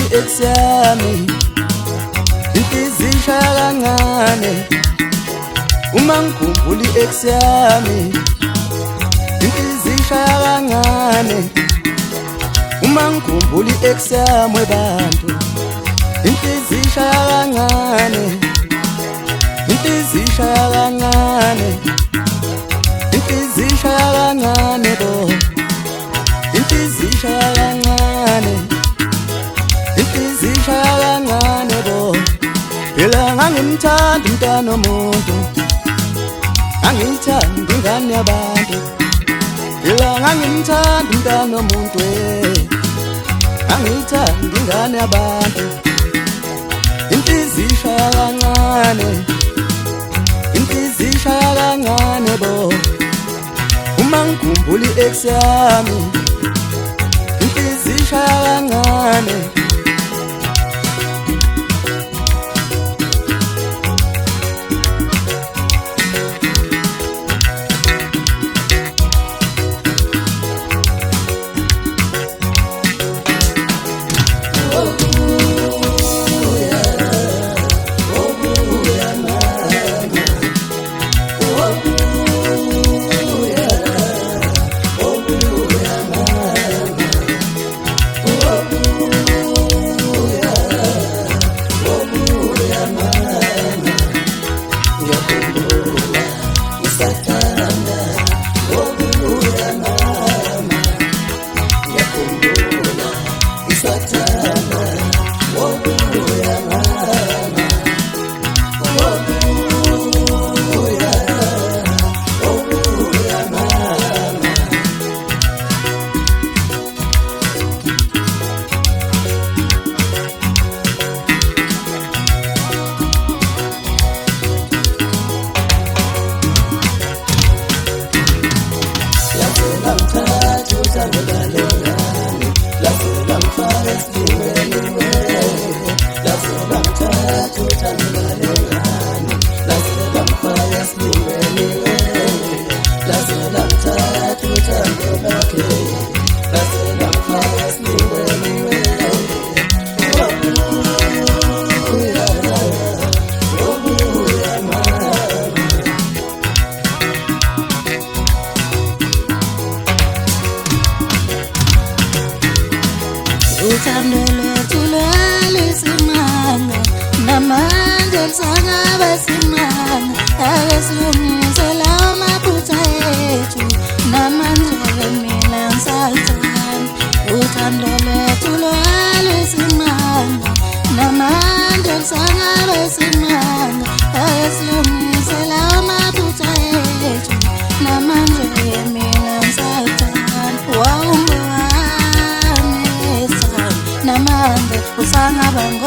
ex-yami inhliziyo ishaya kancane. Uma ngikhumbula ex-yami inhliziyo ishaya kancane. Uma ngikhumbula ex-yami webantu inhliziyo ishaya kancane. Inhliziyo ishaya kancane. Inhliziyo ishaya kancane bo. Inhliziyo ishaya kancane. Inhliziyo ishaya kancane bo. Phela ngangimthanda umntwana womuntu, ngangiyithanda ingane yabantu. Phela ngangimthanda umntwana womuntu, ngangiyithanda ingane yabantu. Inhliziyo ishaya kancane. Inhliziyo ishaya kancane bo. Uma ngikhumbula ex-yami inhliziyo ishaya kancane. Uthando lwethu lwalisimanga, namanje lusangaba simanga. Ake silungise lawo maphutha ethu, namanje mina ngisaluthanda. Uthando lwethu lwalisimanga, namanje lusangaba simanga. Ake silungise lawo maphutha ethu, namanje mina ngisaluthanda. Namande usangaba